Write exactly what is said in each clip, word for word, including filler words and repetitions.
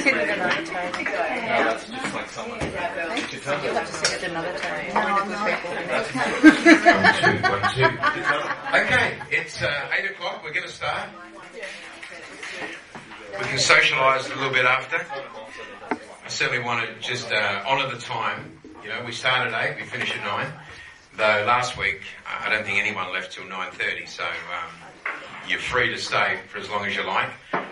sit at another table. No, that's just like someone. You'll have to sit at another table. No, no. One, two, one, two. Okay, it's uh, eight o'clock. We're going to start. We can socialise a little bit after. I certainly want to just uh, honour the time. You know, we start at eight, we finish at nine. Though last week, I don't think anyone left till nine thirty, so um, you're free to stay for as long as you like.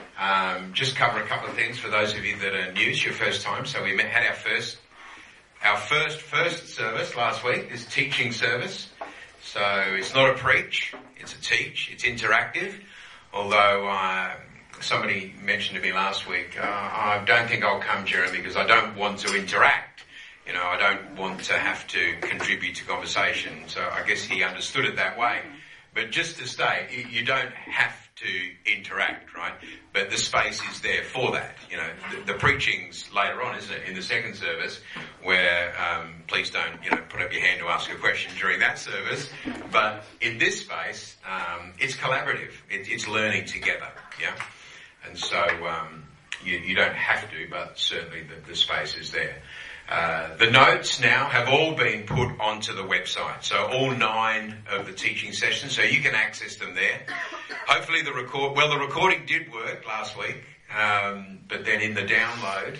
Um, just cover a couple of things for those of you that are new. It's your first time. So we met, had our first, our first first service last week. This teaching service. So it's not a preach, it's a teach. It's interactive. Although uh, somebody mentioned to me last week, uh, I don't think I'll come, Jeremy, because I don't want to interact. You know, I don't want to have to contribute to conversation. So I guess he understood it that way. But just to stay, you don't have to interact, right? But the space is there for that. You know, the, the preaching's later on, isn't it, in the second service, where um, please don't, you know, put up your hand to ask a question during that service. But in this space, um, it's collaborative. It, it's learning together, yeah? And so um, you, you don't have to, but certainly the, the space is there. Uh, the notes now have all been put onto the website, so all nine of the teaching sessions, so you can access them there. Hopefully the record, well, the recording did work last week, um, but then in the download,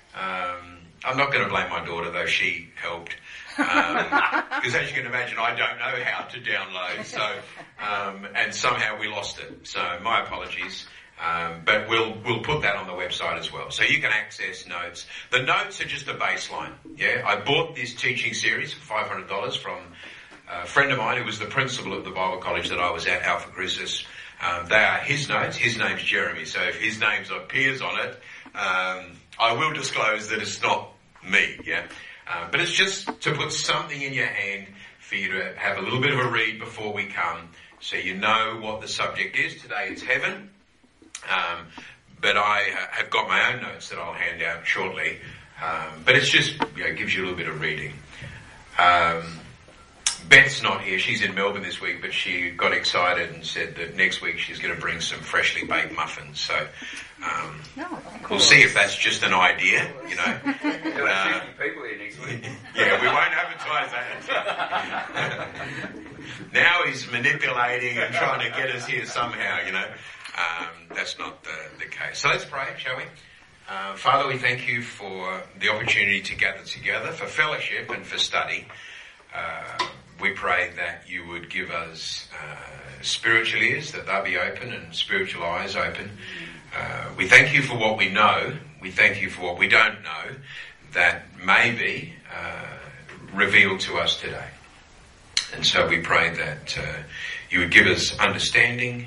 um, I'm not going to blame my daughter, though she helped, because um, as you can imagine, I don't know how to download, so um, and somehow we lost it. So my apologies. Um, but we'll we'll put that on the website as well, so you can access notes. The notes are just a baseline. Yeah, I bought this teaching series for five hundred dollars from a friend of mine who was the principal of the Bible college that I was at, Alpha Crucis. Um, they are his notes. His name's Jeremy, so if his name appears on it, um, I will disclose that it's not me. Yeah, uh, but it's just to put something in your hand for you to have a little bit of a read before we come, so you know what the subject is. Today it's heaven. Um, but I uh, have got my own notes that I'll hand out shortly. Um, but it's just, you know, gives you a little bit of reading. Um, Beth's not here. She's in Melbourne this week, but she got excited and said that next week she's going to bring some freshly baked muffins. So um, oh, we'll see if that's just an idea, you know. There are fifty people here next week. Yeah, we won't advertise that. Now he's manipulating and trying to get us here somehow, you know. Um, that's not the, the case. So let's pray, shall we? Uh, Father, we thank you for the opportunity to gather together, for fellowship and for study. Uh, we pray that you would give us uh, spiritual ears, that they'll be open, and spiritual eyes open. Uh, we thank you for what we know. We thank you for what we don't know, that may be uh, revealed to us today. And so we pray that uh, you would give us understanding,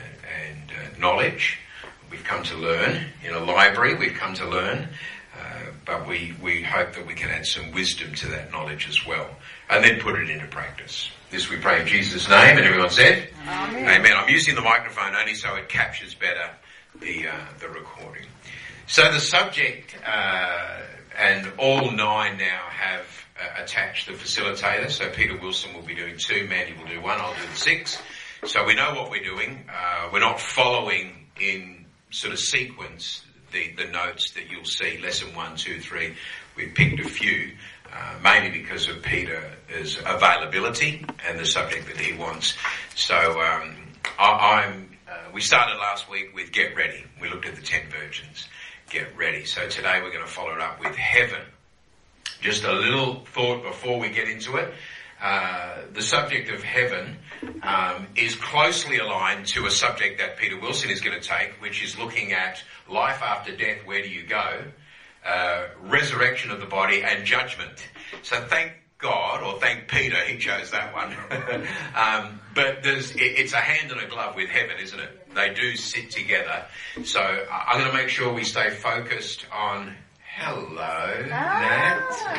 knowledge. We've come to learn. In a library, we've come to learn. Uh, but we, we hope that we can add some wisdom to that knowledge as well. And then put it into practice. This we pray in Jesus' name. And everyone said? Amen. Amen. I'm using the microphone only so it captures better the, uh, the recording. So the subject, uh, and all nine now have uh, attached the facilitator. So Peter Wilson will be doing two. Mandy will do one. I'll do the six. So we know what we're doing. Uh, we're not following in sort of sequence the, the notes that you'll see, lesson one, two, three. We've picked a few, uh, mainly because of Peter's availability and the subject that he wants. So um, I, I'm. Uh, we started last week with Get Ready. We looked at the ten virgins. Get ready. So today we're going to follow it up with heaven. Just a little thought before we get into it. Uh, the subject of heaven um, is closely aligned to a subject that Peter Wilson is going to take, which is looking at life after death, where do you go, uh, resurrection of the body, and judgment. So thank God, or thank Peter, he chose that one. um, but there's, it, it's a hand and a glove with heaven, isn't it? They do sit together. So I'm going to make sure we stay focused on hello, Nat.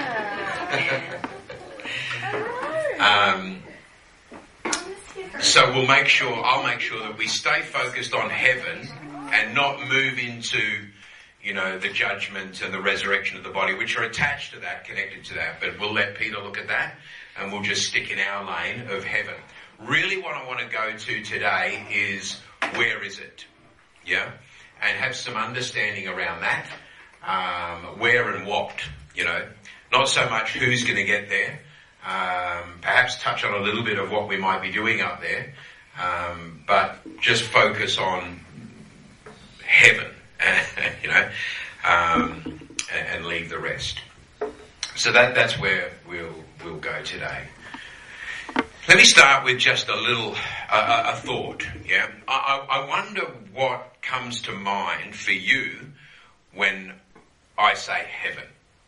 Um, so we'll make sure, I'll make sure that we stay focused on heaven and not move into, you know, the judgment and the resurrection of the body, which are attached to that, connected to that. But we'll let Peter look at that and we'll just stick in our lane of heaven. Really what I want to go to today is, where is it? Yeah? And have some understanding around that. um, where and what, you know. Not so much who's going to get there. Um, perhaps touch on a little bit of what we might be doing up there. Um, but just focus on heaven, you know, um, and, and leave the rest. So that that's where we'll we'll go today. Let me start with just a little uh, a thought. Yeah, I, I wonder what comes to mind for you when I say heaven.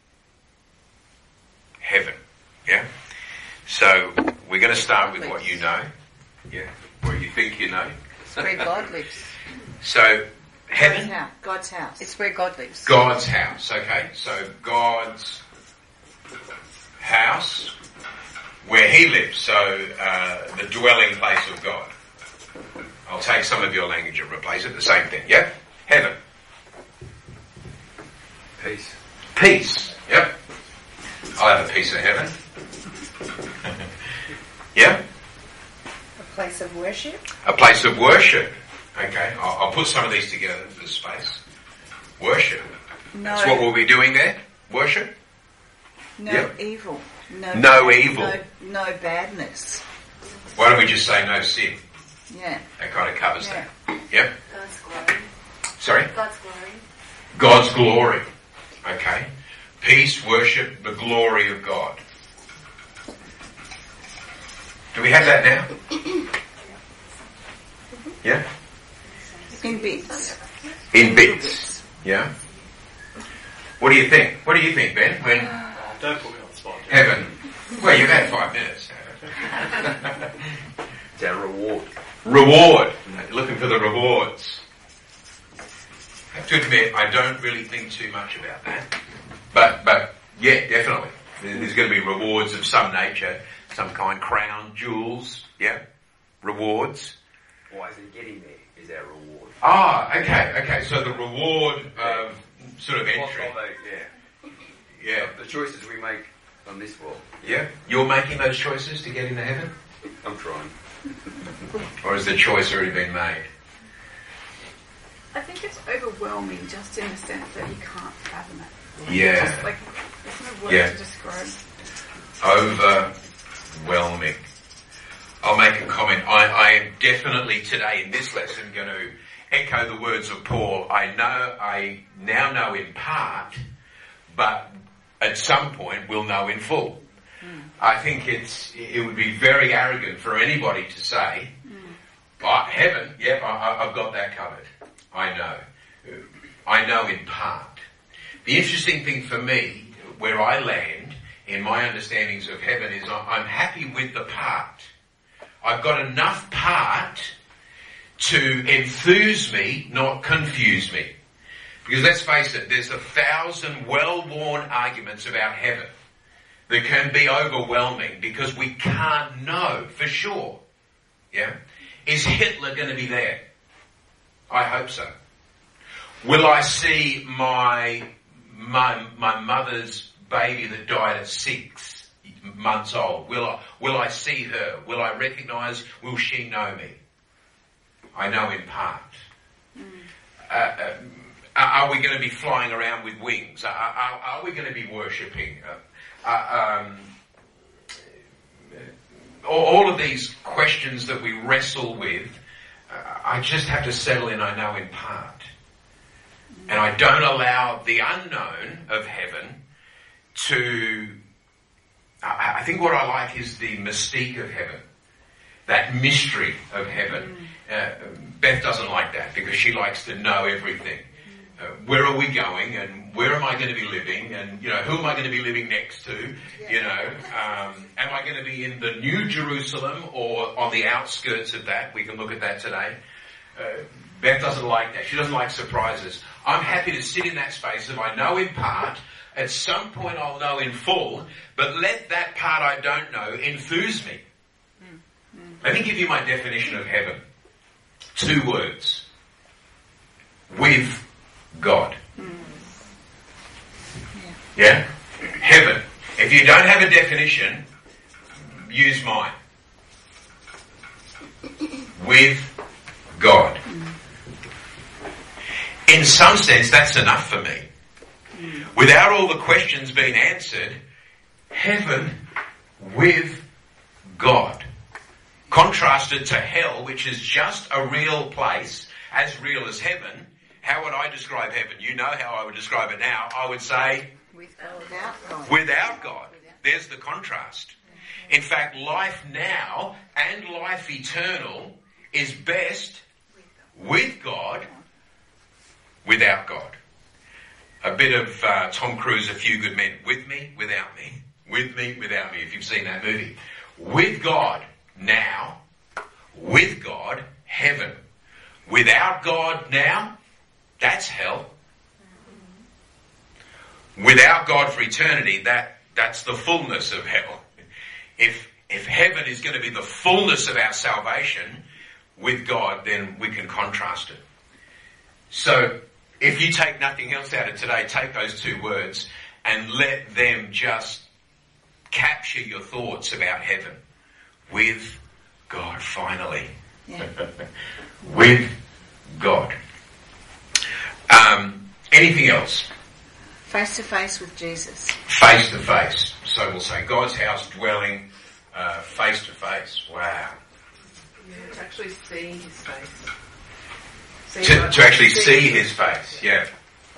Heaven, yeah. So we're going to start with what you know, yeah, what you think you know. It's where God lives. So heaven, God's house. God's house. It's where God lives. God's house. Okay, so God's house, where He lives. So uh, the dwelling place of God. I'll take some of your language and replace it. The same thing. Yeah, heaven. Peace. Peace. Yep. I'll have a piece of heaven. Yeah. A place of worship. A place of worship. Okay, I'll, I'll put some of these together for space. Worship. No, That's what we'll be doing there. Worship. no Yep. evil. No, No evil. No, no badness. Why don't we just say no sin? Yeah. That kind of covers Yeah. that. Yep. God's glory. Sorry? God's glory. God's glory. Okay. Peace, worship, the glory of God. Do we have that now? Yeah? In bits. In bits. Yeah? What do you think? What do you think, Ben? When Don't put me on the spot. heaven... Well, you've had five minutes. It's our reward. Reward. Looking for the rewards. I have to admit, I don't really think too much about that. But, but yeah, definitely. There's going to be rewards of some nature, some kind, crown, jewels, yeah, rewards. Why is it getting there is our reward. Ah, okay, okay. So the reward of sort of entry. What- what they- yeah. Yeah, The choices we make on this world. yeah. You're making those choices to get into heaven? I'm trying. Or has the choice already been made? I think it's overwhelming just in the sense that you can't fathom it. Yeah. Just like, there's no word Yeah. to describe. Overwhelming. I'll make a comment. I, I am definitely today in this lesson going to echo the words of Paul. I know, I now know in part, but at some point we'll know in full. Mm. I think it's, it would be very arrogant for anybody to say, mm. oh, heaven, yep, I, I've got that covered. I know. I know in part. The interesting thing for me, where I land in my understandings of heaven, is I'm happy with the part. I've got enough part to enthuse me, not confuse me. Because let's face it, there's a thousand well-worn arguments about heaven that can be overwhelming because we can't know for sure. Yeah? Is Hitler going to be there? I hope so. Will I see my, my, my mother's baby that died at six months old? Will I, will I see her? Will I recognise, will she know me? I know in part. Mm. Uh, uh, are we going to be flying around with wings? Are, are, are we going to be worshipping? Uh, uh, um, all of these questions that we wrestle with, uh, I just have to settle in, I know in part. And I don't allow the unknown of heaven to... I, I think what I like is the mystique of heaven. That mystery of heaven. Uh, Beth doesn't like that because she likes to know everything. Uh, where are we going and where am I going to be living and, you know, who am I going to be living next to, you know, um, am I going to be in the New Jerusalem or on the outskirts of that? We can look at that today. Uh, Beth doesn't like that. She doesn't like surprises. I'm happy to sit in that space if I know in part. At some point I'll know in full, but let that part I don't know enthuse me. Let me give you my definition of heaven. Two words. With God. Mm. Yeah. yeah? Heaven. If you don't have a definition, use mine. With God. Mm. In some sense, that's enough for me. without all the questions being answered, heaven with God. Contrasted to hell, which is just a real place, as real as heaven. How would I describe heaven? You know how I would describe it now. I would say, Without God. without God. There's the contrast. In fact, life now and life eternal is best with God, without God. A bit of uh, Tom Cruise, A Few Good Men. With me, without me. With me, without me, if you've seen that movie. With God, now. With God, heaven. Without God now, that's hell. Without God for eternity, that, that's the fullness of hell. If, if heaven is going to be the fullness of our salvation with God, then we can contrast it. So, if you take nothing else out of today, take those two words and let them just capture your thoughts about heaven. With God, finally. Yeah. With God. Um, anything else? Face to face with Jesus. Face to face. So we'll say God's house dwelling uh, face to face. Wow. Yeah, to actually see his face. See To, what- to actually see his face, yeah.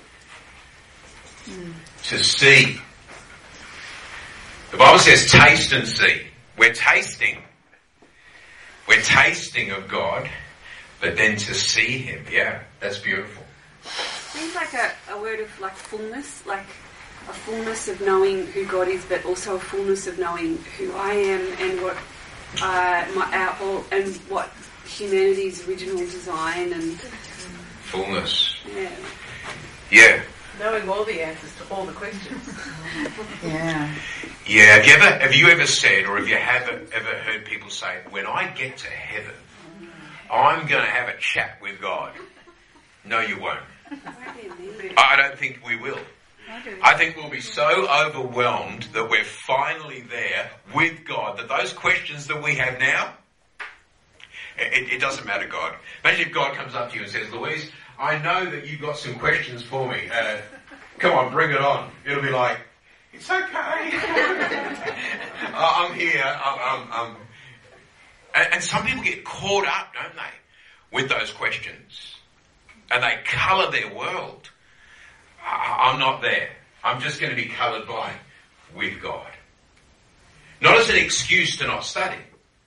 Mm. To see. The Bible says taste and see. We're tasting. We're tasting of God, but then to see him, yeah, that's beautiful. Seems like a, a word of like fullness, like a fullness of knowing who God is, but also a fullness of knowing who I am and what uh, my our whole and what humanity's original design and Fullness. yeah. Yeah. Knowing all the answers to all the questions. Yeah. Yeah, have you ever, have you ever said, or have you ever, ever heard people say, when I get to heaven, I'm going to have a chat with God? No, you won't. I don't think we will. I think we'll be so overwhelmed that we're finally there with God, that those questions that we have now, it, it doesn't matter, God. Imagine if God comes up to you and says, Louise, I know that you've got some questions for me. Uh, come on, bring it on. It'll be like, it's okay. I'm here. I'm, I'm, I'm. And, and some people get caught up, don't they, with those questions. And they colour their world. I, I'm not there. I'm just going to be coloured by with God. Not as an excuse to not study.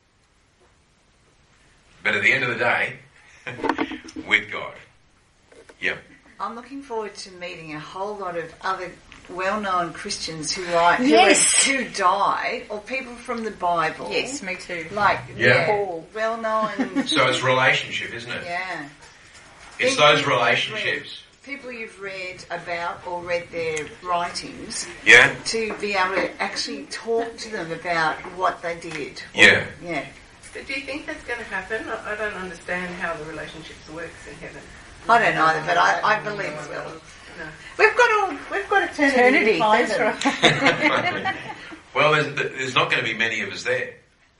But at the end of the day, with God. Yeah. I'm looking forward to meeting a whole lot of other well-known Christians who like Yes. who, who died, or people from the Bible. Yes, me too. Like Yeah. Paul, well-known. So it's relationship, isn't it? Yeah. It's People those you've relationships. read- People you've read about or read their writings, Yeah? to be able to actually talk to them about what they did. Yeah. Yeah. But do you think that's going to happen? I I don't understand how the relationships works in heaven. I don't either, but I, I believe it will. No. We've got all, we've got eternity. Eternity, to find that's them. right. Well, there's, there's not going to be many of us there.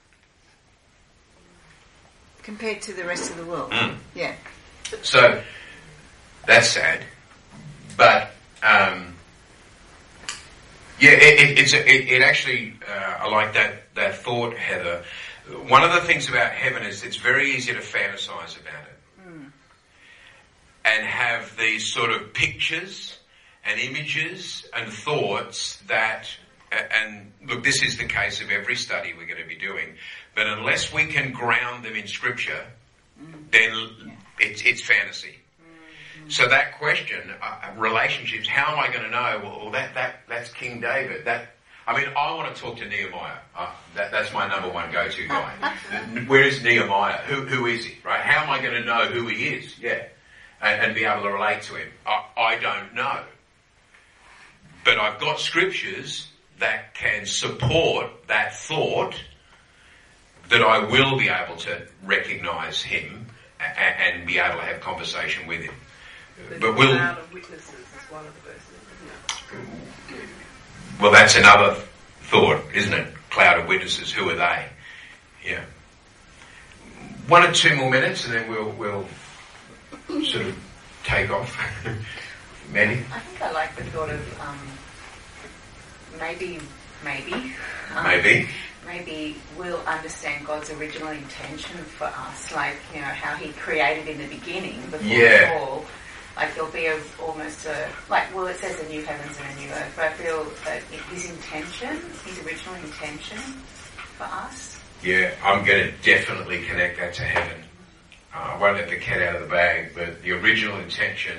Compared to the rest of the world. Mm. Yeah. So, that's sad. But, um, yeah, it, it, it's a, it, it actually, uh, I like that, that thought, Heather. One of the things about heaven is it's very easy to fantasize about it. Mm. And have these sort of pictures and images and thoughts that, and look, this is the case of every study we're going to be doing, but unless we can ground them in Scripture, Mm. then it's, it's fantasy. Mm. So that question, uh, relationships, how am I going to know? Well, well, that, that, that's King David. That, I mean, I want to talk to Nehemiah. Uh, that, that's my number one go-to guy. Where is Nehemiah? Who, who is he? Right? How am I going to know who he is? Yeah. And, and be able to relate to him. I, I don't know. But I've got scriptures that can support that thought that I will be able to recognise him and, and be able to have conversation with him. The But we'll, cloud of witnesses is one of the verses, isn't it? well, that's another thought, isn't it? Cloud of witnesses. Who are they? Yeah. One or two more minutes, and then we'll we'll sort of take off. Mandy? I think I like the thought of um, maybe, maybe, um, Maybe. maybe we'll understand God's original intention for us, like, you know, how He created in the beginning before Yeah. the fall. Like there'll be a, almost a, like, well, it says a new heavens and a new earth, but I feel that His intention, His original intention for us. Yeah, I'm going to definitely connect that to heaven. Uh, I won't let the cat out of the bag, but the original intention.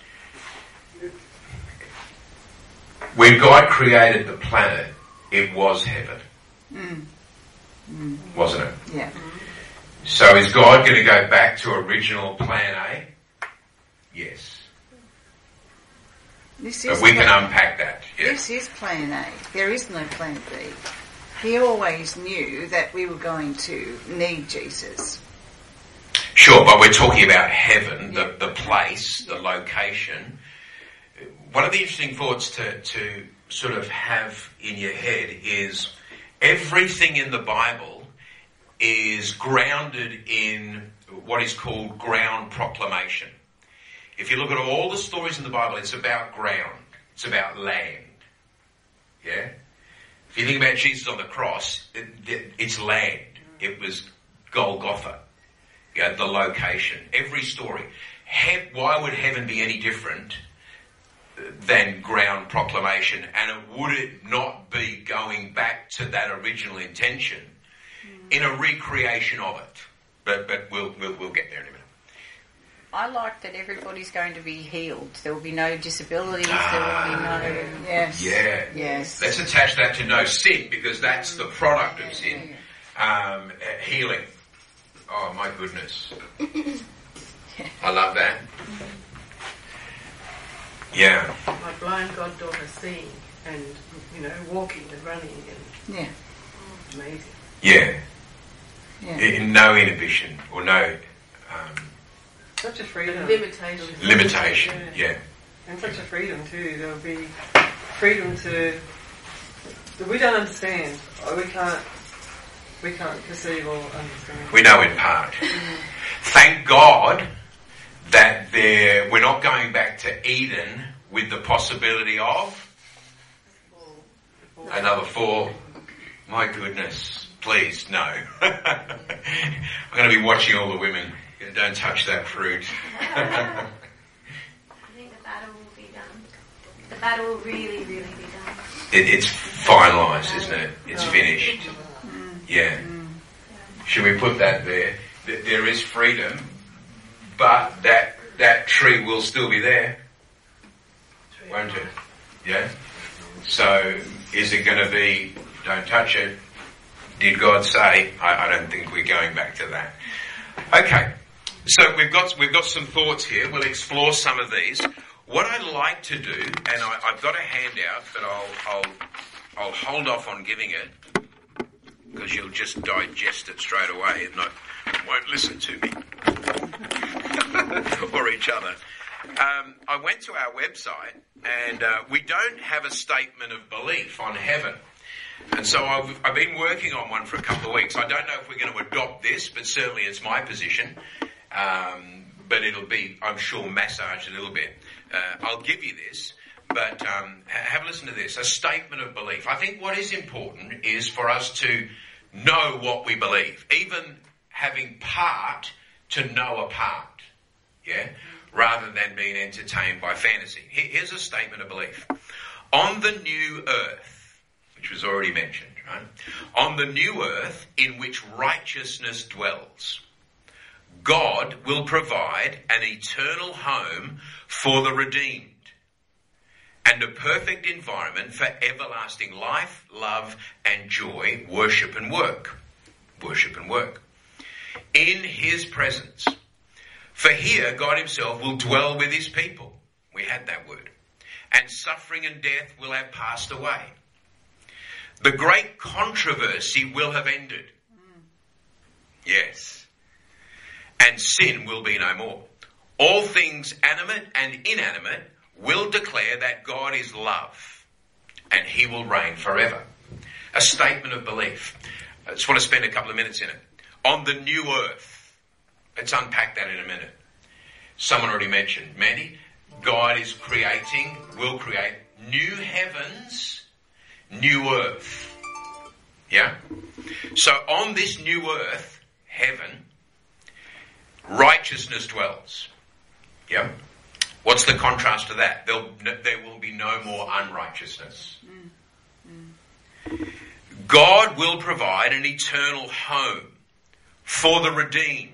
When God created the planet, it was heaven. Mm. Mm. Wasn't it? Yeah. So is God going to go back to original plan A? Yes. This But is we can plan- unpack that. Yeah. This is plan A. There is no plan B. He always knew that we were going to need Jesus. Sure, but we're talking about heaven, the, the place, the location. One of the interesting thoughts to, to sort of have in your head is everything in the Bible is grounded in what is called ground proclamation. If you look at all the stories in the Bible, it's about ground. It's about land. Yeah? If you think about Jesus on the cross, it, it, it's land. It was Golgotha. Yeah, the location. Every story. He- why would heaven be any different than ground proclamation? And it, would it not be going back to that original intention in a recreation of it? But but we'll we'll, we'll get there in a minute. I like that everybody's going to be healed. There will be no disabilities. Ah, there will be no... Yes. Yeah. Yes. Let's attach that to no sin, because that's the product of sin. Um, uh, healing. Oh, my goodness. I love that. Yeah. My blind goddaughter seeing and, you know, walking and running and Yeah. amazing. Yeah. Yeah. In no inhibition or no um, Such a freedom. Limitation. limitation. Yeah. And such a freedom too. There will be freedom to that we don't understand. Or we can't we can't perceive or understand. We know in part. Thank God that there, we're not going back to Eden with the possibility of another fall. My goodness. Please, no. I'm going to be watching all the women. Don't touch that fruit. I think the battle will be done. The battle will really, really be done. It, it's finalised, isn't it? It's finished. Yeah. Should we put that there? Th- There is freedom, but that that tree will still be there, won't it? Yeah? So, is it going to be, don't touch it? Did God say? I, I don't think we're going back to that. Okay. So we've got we've got some thoughts here. We'll explore some of these. What I'd like to do, and I, I've got a handout, but I'll I'll I'll hold off on giving it because you'll just digest it straight away and not won't listen to me or each other. Um, I went to our website, and uh, we don't have a statement of belief on heaven. And so I've, I've been working on one for a couple of weeks. I don't know if we're going to adopt this, but certainly it's my position. Um, but it'll be, I'm sure, massaged a little bit. Uh, I'll give you this, but um, ha- have a listen to this. A statement of belief. I think what is important is for us to know what we believe, even having part to know a part, yeah, rather than being entertained by fantasy. Here- Here's a statement of belief. On the new earth, which was already mentioned, right? On the new earth in which righteousness dwells, God will provide an eternal home for the redeemed and a perfect environment for everlasting life, love and joy, worship and work. Worship and work. In his presence. For here God himself will dwell with his people. We had that word. And suffering and death will have passed away. The great controversy will have ended. Yes. And sin will be no more. All things animate and inanimate will declare that God is love and he will reign forever. A statement of belief. I just want to spend a couple of minutes in it. On the new earth. Let's unpack that in a minute. Someone already mentioned, Mandy, God is creating, will create new heavens, new earth. Yeah? So on this new earth, heaven, righteousness dwells. Yeah? What's the contrast to that? There'll, there will be no more unrighteousness. God will provide an eternal home for the redeemed.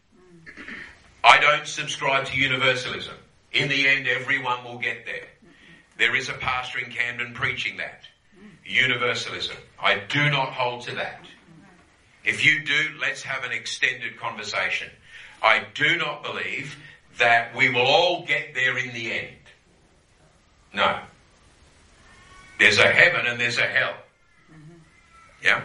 I don't subscribe to universalism. In the end, everyone will get there. There is a pastor in Camden preaching that. Universalism. I do not hold to that. If you do, let's have an extended conversation. I do not believe that we will all get there in the end. No. There's a heaven and there's a hell. Yeah?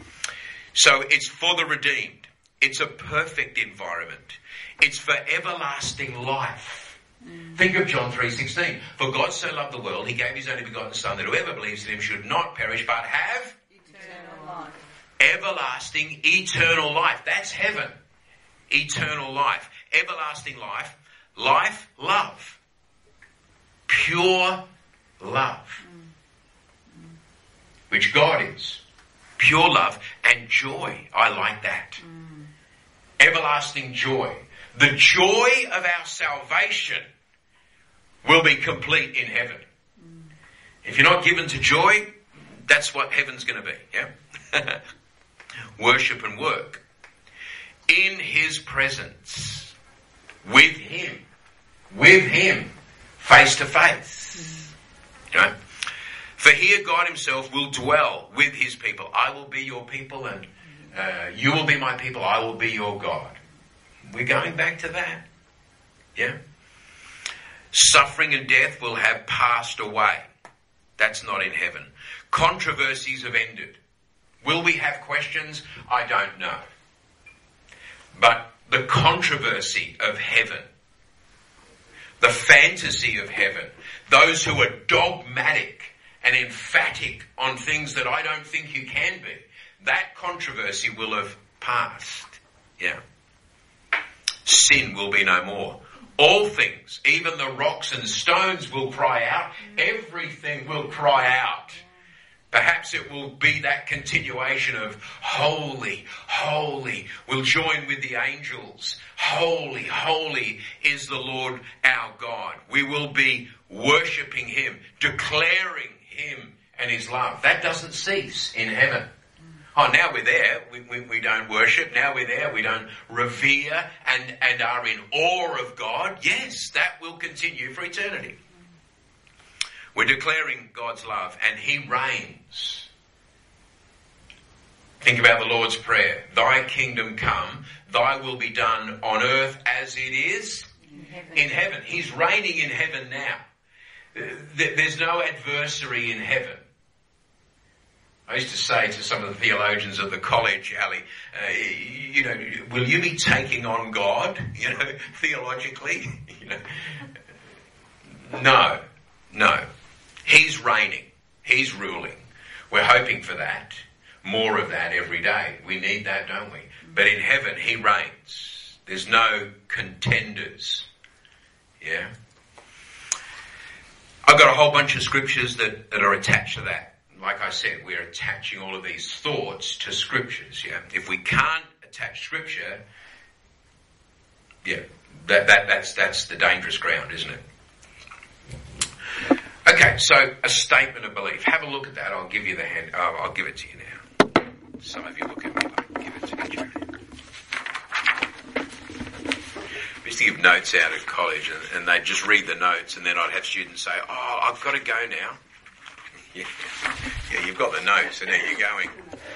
So it's for the redeemed. It's a perfect environment. It's for everlasting life. Mm. Think of John three sixteen. For God so loved the world, he gave his only begotten Son, that whoever believes in him should not perish, but have eternal life. Everlasting, eternal life. That's heaven. Eternal life. Everlasting life. Life, love. Pure love. Mm. Mm. Which God is. Pure love and joy. I like that. Mm. Everlasting joy. The joy of our salvation will be complete in heaven. Mm. If you're not given to joy, that's what heaven's going to be. Yeah. Worship and work. In his presence. With him. With him. Face to face. Mm. You know? For here God himself will dwell with his people. I will be your people and uh, you will be my people. I will be your God. We're going back to that. Yeah? Suffering and death will have passed away. That's not in heaven. Controversies have ended. Will we have questions? I don't know. But the controversy of heaven, the fantasy of heaven, those who are dogmatic and emphatic on things that I don't think you can be, that controversy will have passed. Yeah. Sin will be no more. All things, even the rocks and stones will cry out. Everything will cry out. Perhaps it will be that continuation of holy, holy. We'll join with the angels. Holy, holy is the Lord our God. We will be worshipping him, declaring him and his love. That doesn't cease in heaven. Oh, now we're there, we, we, we don't worship. Now we're there, we don't revere and, and are in awe of God. Yes, that will continue for eternity. We're declaring God's love and he reigns. Think about the Lord's Prayer. Thy kingdom come, thy will be done on earth as it is in heaven. In heaven. He's reigning in heaven now. There's no adversary in heaven. I used to say to some of the theologians at the college, Ali, uh, you know, will you be taking on God, you know, theologically? You know, no, no. He's reigning. He's ruling. We're hoping for that. More of that every day. We need that, don't we? But in heaven, he reigns. There's no contenders. Yeah? I've got a whole bunch of scriptures that, that are attached to that. Like I said, we're attaching all of these thoughts to scriptures, yeah. If we can't attach scripture, yeah, that, that that's that's the dangerous ground, isn't it? Okay, so a statement of belief. Have a look at that. I'll give you the hand. Oh, I'll give it to you now. Some of you look at me like, give it to me, Joe. I used to give notes out at college, and, and they'd just read the notes, and then I'd have students say, "Oh, I've got to go now." Yeah. Yeah, you've got the notes, and there you're going.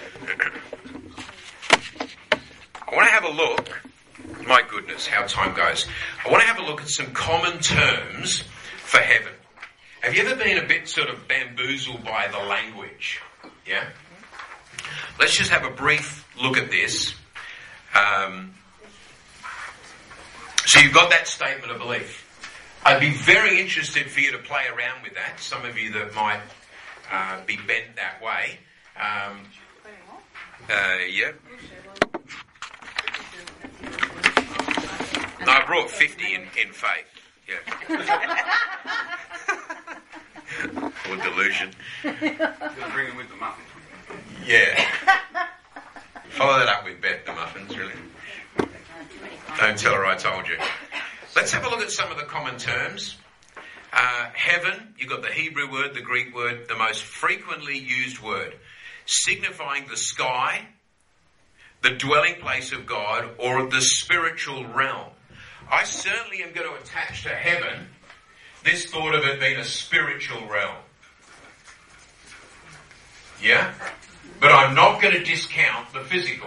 I want to have a look. My goodness, how time goes. I want to have a look at some common terms for heaven. Have you ever been a bit sort of bamboozled by the language? Yeah? Let's just have a brief look at this. Um, so you've got that statement of belief. I'd be very interested for you to play around with that. Some of you that might Uh, be bent that way. Um, uh, yeah. No, I brought fifty in, in faith. Yeah. Or delusion. You'll bring him with the muffins. Yeah. Follow that up with Beth, the muffins, really. Don't tell her I told you. Let's have a look at some of the common terms. Uh, heaven, you've got the Hebrew word, the Greek word, the most frequently used word, signifying the sky, the dwelling place of God, or the spiritual realm. I certainly am going to attach to heaven this thought of it being a spiritual realm. Yeah? But I'm not going to discount the physical.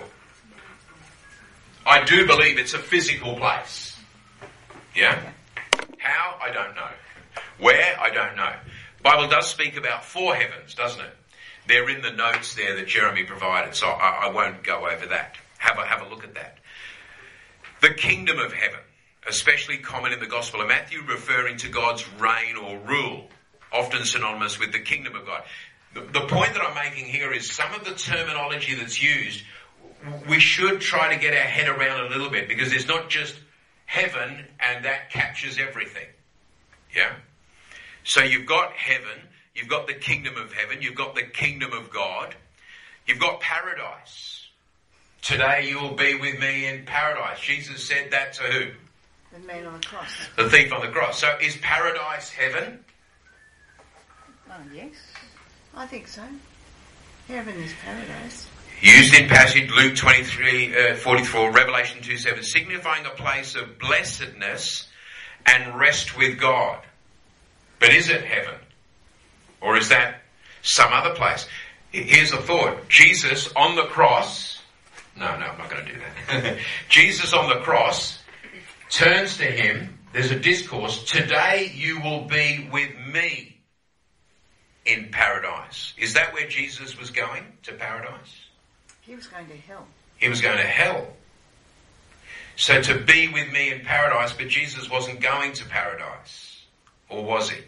I do believe it's a physical place. Yeah? How? I don't know. Where? I don't know. The Bible does speak about four heavens, doesn't it? They're in the notes there that Jeremy provided, so I, I won't go over that. Have a, have a look at that. The kingdom of heaven, especially common in the Gospel of Matthew, referring to God's reign or rule, often synonymous with the kingdom of God. The, the point that I'm making here is some of the terminology that's used, we should try to get our head around a little bit, because there's not just heaven and that captures everything. Yeah? So you've got heaven, you've got the kingdom of heaven, you've got the kingdom of God, you've got paradise. Today you will be with me in paradise. Jesus said that to who? The man on the cross. The thief on the cross. So is paradise heaven? Oh, yes. I think so. Heaven is paradise. Used in passage Luke twenty-three, uh, forty-four, Revelation two seven, signifying a place of blessedness and rest with God. But is it heaven? Or is that some other place? Here's a thought. Jesus on the cross, no, no, I'm not going to do that. Jesus on the cross turns to him, there's a discourse, today you will be with me in paradise. Is that where Jesus was going, to paradise? He was going to hell. He was going to hell. So to be with me in paradise, but Jesus wasn't going to paradise. Or was he?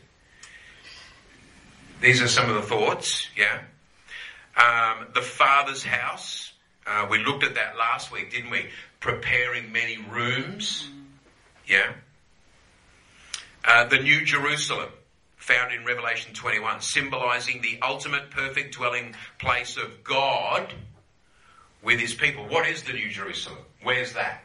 These are some of the thoughts, yeah. Um, the Father's house. Uh, we looked at that last week, didn't we? Preparing many rooms, yeah. Uh, the New Jerusalem, found in Revelation twenty-one, symbolising the ultimate perfect dwelling place of God with his people. What is the New Jerusalem? Where's that?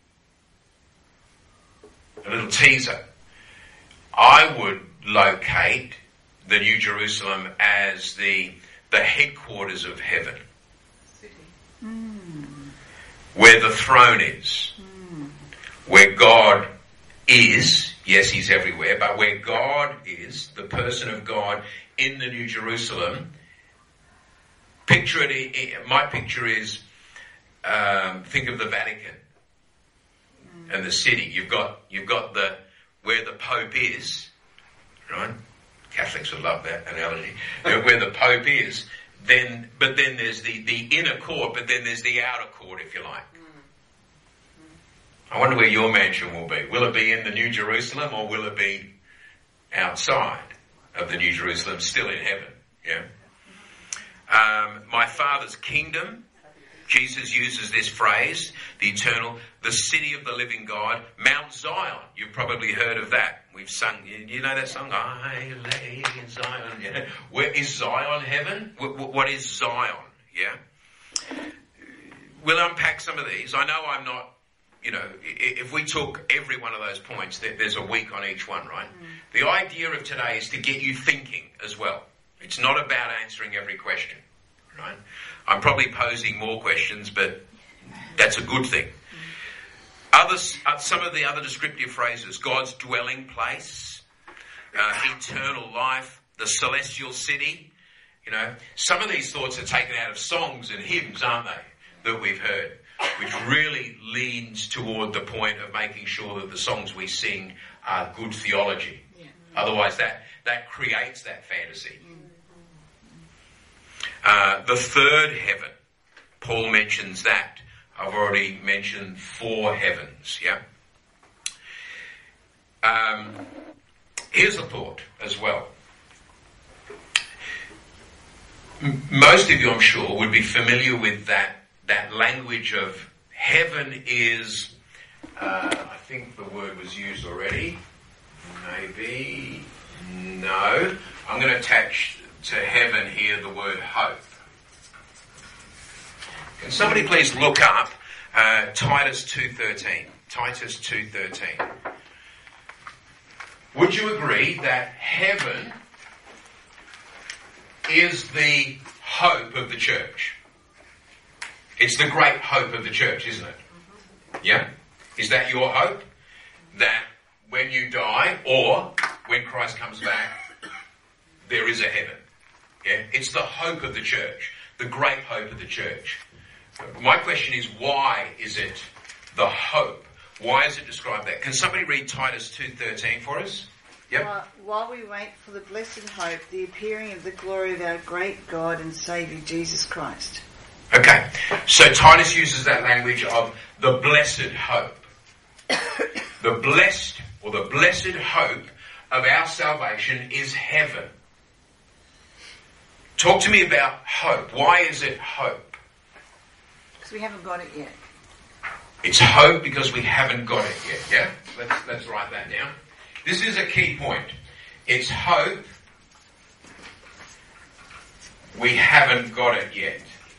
A little teaser. I would locate the New Jerusalem as the the headquarters of heaven. City. Mm. Where the throne is. Mm. Where God is. Yes, he's everywhere, but where God is, the person of God in the New Jerusalem, picture it, my picture is, um, think of the Vatican mm. and the city. You've got, you've got the, where the Pope is, right? Catholics would love that analogy. Where the Pope is, then, but then there's the, the inner court, but then there's the outer court, if you like. I wonder where your mansion will be. Will it be in the New Jerusalem, or will it be outside of the New Jerusalem, still in heaven? Yeah. Um, my Father's kingdom. Jesus uses this phrase, the eternal, the city of the living God, Mount Zion. You've probably heard of that. We've sung, you know that song? I lay in Zion. Yeah. Where is Zion heaven? What is Zion? Yeah. We'll unpack some of these. I know I'm not, you know, if we took every one of those points, there's a week on each one, right? Mm. The idea of today is to get you thinking as well. It's not about answering every question, right? I'm probably posing more questions, but that's a good thing. Others, uh, some of the other descriptive phrases, God's dwelling place, uh, eternal life, the celestial city, you know, some of these thoughts are taken out of songs and hymns, aren't they, that we've heard, which really leans toward the point of making sure that the songs we sing are good theology. Yeah. Otherwise that, that creates that fantasy. Uh, the third heaven, Paul mentions that. I've already mentioned four heavens, yeah? Um, here's a thought as well. M- most of you, I'm sure, would be familiar with that, that language of heaven is, uh, I think the word was used already, maybe. No. I'm going to attach to heaven here the word hope. Can somebody please look up uh, Titus two thirteen? Titus two thirteen. Would you agree that heaven is the hope of the church? It's the great hope of the church, isn't it? Yeah? Is that your hope? That when you die or when Christ comes back, there is a heaven. Yeah? It's the hope of the church, the great hope of the church. My question is, why is it the hope? Why is it described that? Can somebody read Titus two thirteen for us? Yep. While, while we wait for the blessed hope, the appearing of the glory of our great God and Saviour Jesus Christ. Okay, so Titus uses that language of the blessed hope. The blessed, or the blessed hope of our salvation is heaven. Talk to me about hope. Why is it hope? Because we haven't got it yet. It's hope because we haven't got it yet, yeah? Let's, let's write that down. This is a key point. It's hope. We haven't got it yet.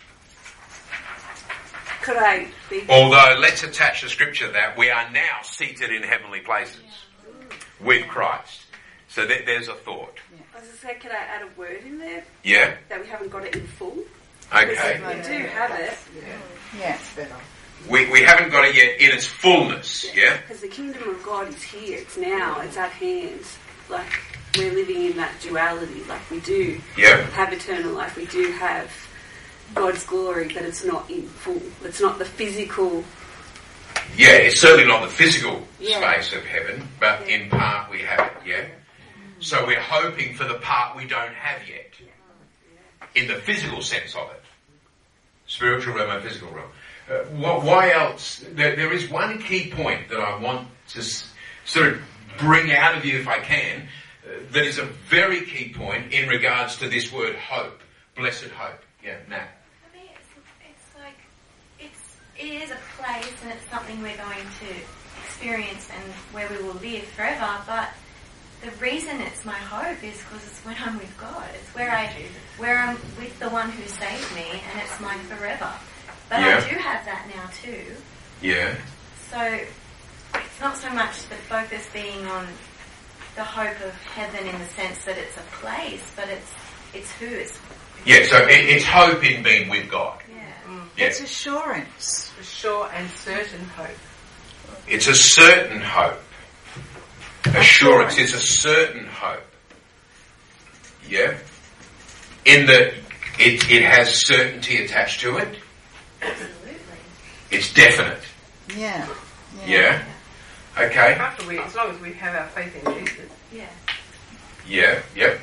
Could I be? Although, let's attach the scripture that we are now seated in heavenly places with Christ. So that there's a thought. I was going to say, could I add a word in there? Yeah? That we haven't got it in full? Okay. We do have it. Yeah, it's better. We, we haven't got it yet in its fullness, yeah? Because the kingdom of God is here. It's now. It's at hand. Like, we're living in that duality. Like, we do Yeah. have eternal life. We do have God's glory, but it's not in full. It's not the physical. Yeah, it's certainly not the physical Yeah. space of heaven, but Yeah. in part we have it, yeah? So we're hoping for the part we don't have yet. In the physical sense of it. Spiritual realm and physical realm. Uh, wh- why else? There, there is one key point that I want to s- sort of bring out of you if I can, uh, that is a very key point in regards to this word hope. Blessed hope. Yeah, Nat. For me, it's, it's like, it's, it is a place and it's something we're going to experience and where we will live forever, but the reason it's my hope is because it's when I'm with God. It's where I, where I'm with the one who saved me, and it's my forever. But Yeah. I do have that now too. Yeah. So it's not so much the focus being on the hope of heaven in the sense that it's a place, but it's it's who it's. Yeah, so it, it's hope in being with God. Yeah. Yeah. It's assurance. A sure and certain hope. It's a certain hope. Assurance. It's a certain hope. Yeah. In that it, it has certainty attached to it. Absolutely. It's definite. Yeah. Yeah. Okay. After we, as long as we have our faith in Jesus. Yeah. Yeah. Yep.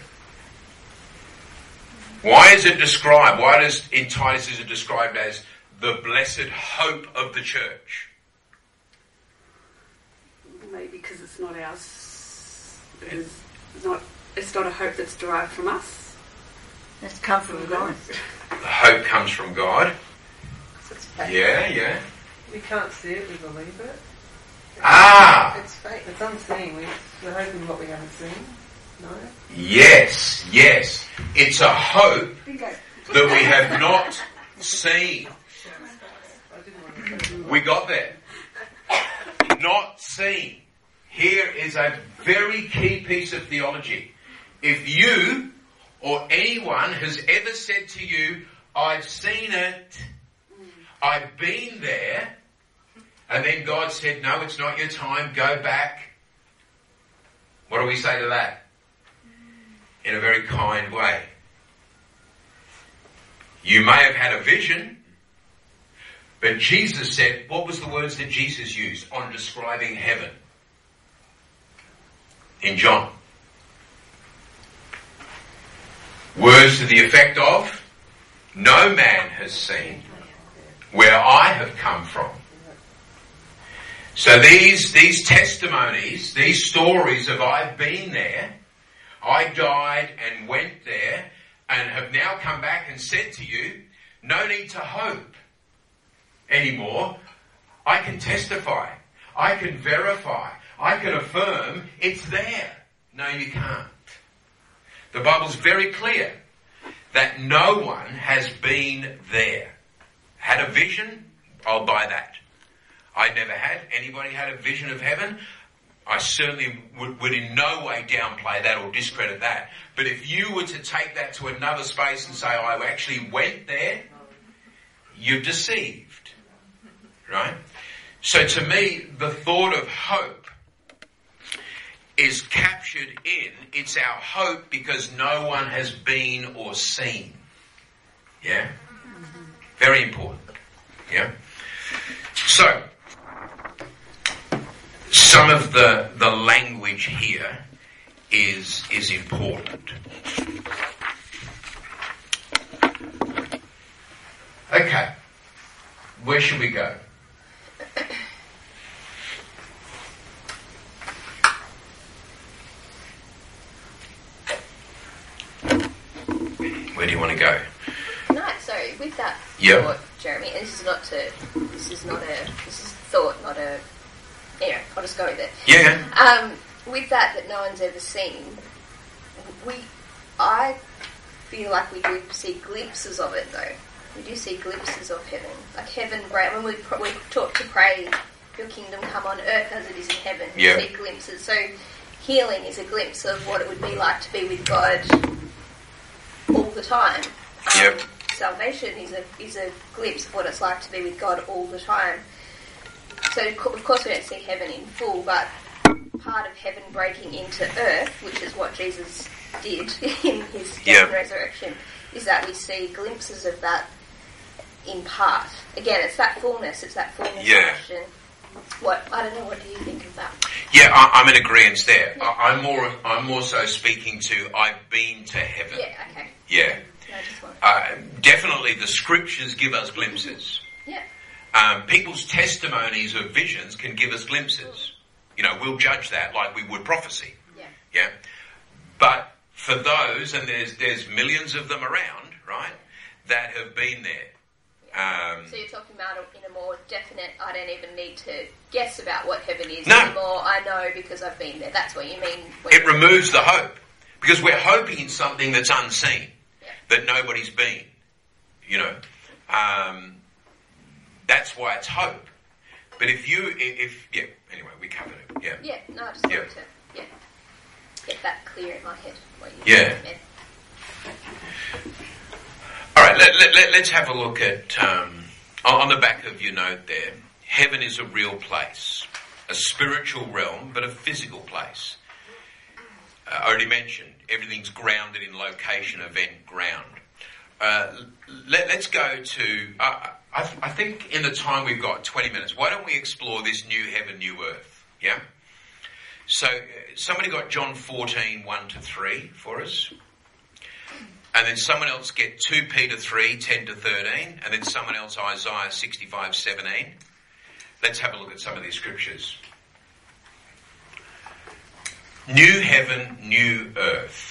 Why is it described? Why does in Titus is it described as the blessed hope of the church? Maybe because it's not ours. It's not. It's not a hope that's derived from us. It's come from God. The hope comes from God. It's faith. Yeah. Yeah. We can't see it, we believe it. Ah. It's faith. It's unseen. We, we're hoping what we haven't seen. No? Yes. Yes. It's a hope Bingo. that we have not seen. I didn't want to. We got there. Not seen. Here is a very key piece of theology. If you or anyone has ever said to you, I've seen it, I've been there, and then God said, no, it's not your time, go back. What do we say to that? In a very kind way. You may have had a vision, but Jesus said, what was the words that Jesus used on describing heaven? In John. Words to the effect of, no man has seen where I have come from. So these, these testimonies, these stories of I've been there, I died and went there, and have now come back and said to you, no need to hope anymore. I can testify. I can verify. I can affirm it's there. No, you can't. The Bible's very clear that no one has been there. Had a vision? I'll buy that. I never had. Anybody had a vision of heaven? I certainly would, would in no way downplay that or discredit that. But if you were to take that to another space and say, I actually went there, you're deceived. Right? So to me, the thought of hope is captured in, it's our hope because no one has been or seen. Yeah? Very important. Yeah? So, some of the, the language here is, is important. Okay. Where should we go? Where do you want to go? No, so with that Yep. thought, Jeremy, and this is not to, this is not a, this is thought, not a, anyway, I'll just go with it. Yeah. Um, with that, that no one's ever seen, we, I feel like we do see glimpses of it though. We do see glimpses of heaven. Like heaven, when we, we talk to pray, your kingdom come on earth as it is in heaven. We Yeah. see glimpses. So healing is a glimpse of what it would be like to be with God all the time. Um, Yep. Salvation is a is a glimpse of what it's like to be with God all the time. So of course we don't see heaven in full, but part of heaven breaking into earth, which is what Jesus did in his death Yep. and resurrection, is that we see glimpses of that in part. Again, it's that fullness, it's that fullness Yeah. question. What I don't know. What do you think of that? Yeah, I, I'm in agreement there. I, I'm more. I'm more so speaking to. I've been to heaven. Yeah. Okay. Yeah. No, I just want. Uh, definitely, the scriptures give us glimpses. Yeah. Um, people's testimonies of visions can give us glimpses. You know, we'll judge that like we would prophecy. Yeah. Yeah. But for those, and there's there's millions of them around, right, that have been there. Um, So you're talking about it in a more definite, I don't even need to guess about what heaven is No. anymore. I know because I've been there. That's what you mean. When it removes the hope. Because we're hoping in something that's unseen, Yeah. that nobody's been. You know. Um, that's why it's hope. But if you, if, if yeah, anyway, we covered it. Yeah. Yeah, no, I just Yeah. wanted to yeah, get that clear in my head. What you Yeah. meant. All right, let, let, let, let's have a look at, um, on the back of your note there, heaven is a real place, a spiritual realm, but a physical place. Uh, I already mentioned, everything's grounded in location, event, ground. Uh, let, let's go to, uh, I, I think in the time we've got, twenty minutes, why don't we explore this new heaven, new earth, yeah? So, uh, somebody got John fourteen, one to three for us. And then someone else get two Peter three, ten to thirteen, and then someone else Isaiah sixty-five, seventeen. Let's have a look at some of these scriptures. New heaven, new earth.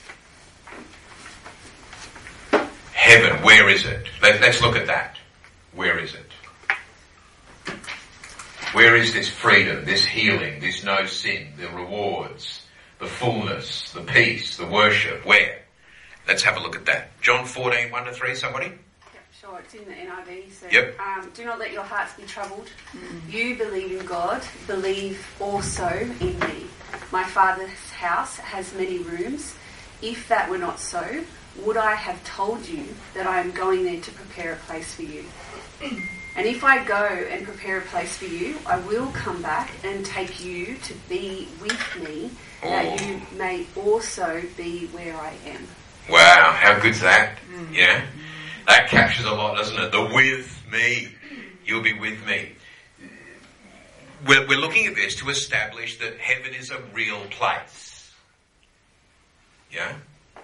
Heaven, where is it? Let, let's look at that. Where is it? Where is this freedom, this healing, this no sin, the rewards, the fullness, the peace, the worship? Where? Let's have a look at that. John fourteen, one to three, somebody? Yep, sure. It's in the N I V. So, Yep. um, do not let your hearts be troubled. You believe in God. Believe also in me. My Father's house has many rooms. If that were not so, would I have told you that I am going there to prepare a place for you? And if I go and prepare a place for you, I will come back and take you to be with me, that you may also be where I am. Wow, how good's that? Yeah? That captures a lot, doesn't it? The with me. You'll be with me. We're, we're looking at this to establish that heaven is a real place. Yeah?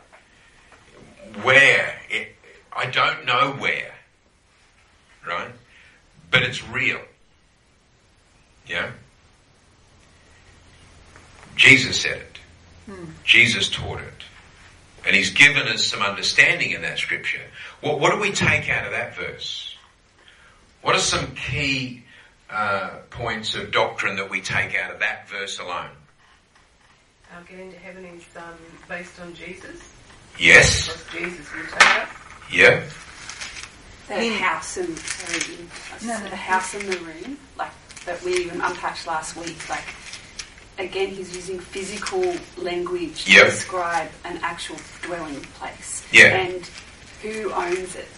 Where? It, I don't know where. Right? But it's real. Yeah? Jesus said it. Jesus taught it. And he's given us some understanding in that scripture. What, what do we take out of that verse? What are some key uh, points of doctrine that we take out of that verse alone? Um, our getting to heaven is um, based on Jesus. Yes. Because Jesus will take us. Yeah. The house and sorry, No, no, the house in the room, like that we even unpacked last week. Like again, he's using physical language to Yep. describe an actual dwelling place. Yeah. And who owns it?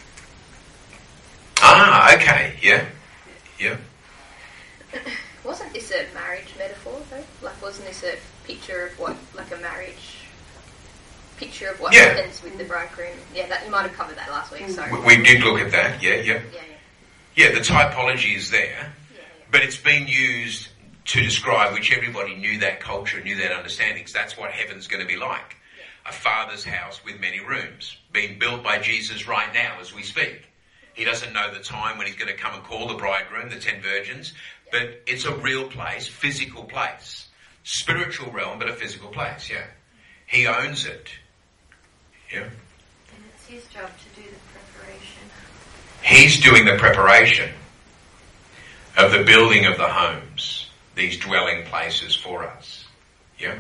Ah, okay. Yeah. Yeah. Wasn't this a marriage metaphor though? Like, wasn't this a picture of what, like a marriage picture of what Yeah. happens with the bridegroom? Yeah, that you might have covered that last week. Sorry. We, we did look at that. Yeah, yeah. Yeah, yeah, Yeah, the typology is there, yeah, yeah. but it's been used to describe, which everybody knew that culture, knew that understanding, 'cause that's what heaven's going to be like. A father's house with many rooms, being built by Jesus right now as we speak. He doesn't know the time when he's going to come and call the bridegroom, the ten virgins, but it's a real place, physical place. Spiritual realm, but a physical place, yeah. He owns it. Yeah. And it's his job to do the preparation. He's doing the preparation of the building of the homes, these dwelling places for us. Yeah?